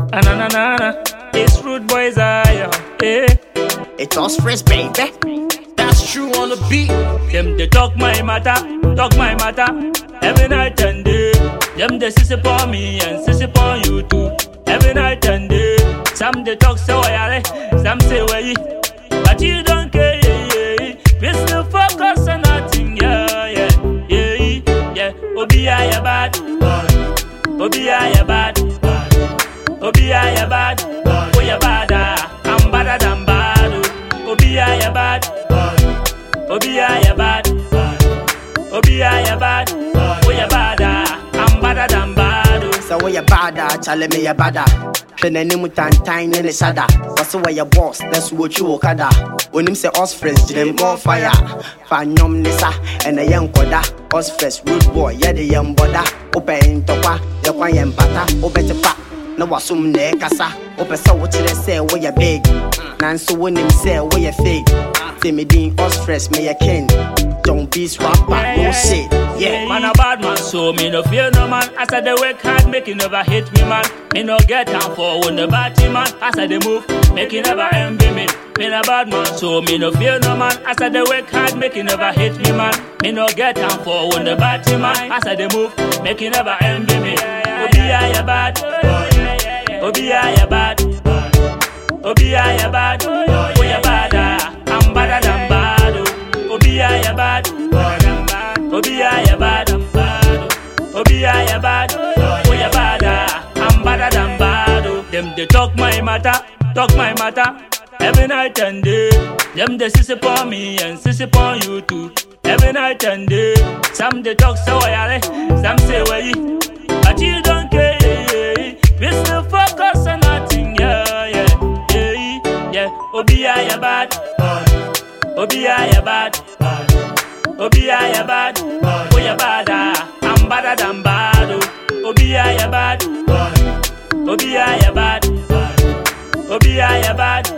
Ananana, it's Rude Boys, yeah. It's us fresh, baby. That's true on the beat. Them they talk my matter. Every night and day. Them they sissy upon me and sissy upon you too. Every night and day. Some they talk so yare, some say way. But you don't care, yeah. We still focus on nothing, yeah. Obi I bad, Obi I bad, Obi I bad, oh ya bad, I'm badder than bad. Obi I bad, Obi I bad, Obi I bad, oh ya bad, I'm badder than bad. So where you bad, chale me ya bad. Shene mu tantan ne sada. What's where your boss? That's what you okada. When him say us friends, them more fire. Fanyom nisa and a young koda. Us fresh Rude Boy, yeah the young boda. Open topa, the kwayem pata, obete pa. No wasum ne kasa. Open so what they say where you big. Nanso when him say where you fake. Say me din us fresh, me a king. Don't be swap back, no shit. Yeah, man a bad man, so me no fear no man. As I dey work hard, make you never hate me, man. Me no get down for when the batty man. As I dey move, make you never envy me. Me a bad man, so me no fear no man. As I dey work hard, make you never hate me, man. Me no get down for when the batty man. As I dey move, make you never envy me. Obi I bad, Obi I bad, Obi I bad, oh ya bad, I'm badder than bad. Obi I bad, Obi I bad, Obi I bad, oh ya bad, I'm badder than bad. Them they talk my matter. Every night and day. Them they sissy upon me and sissy upon you too. Every night and day. Some they talk so yare, some say way. But you don't care, we still focus on nothing, yeah. Obi I bad, Obi I bad, Obi I bad, oh ya bad, I'm badder than bad. Obi I bad, Obi I bad, Obi I bad.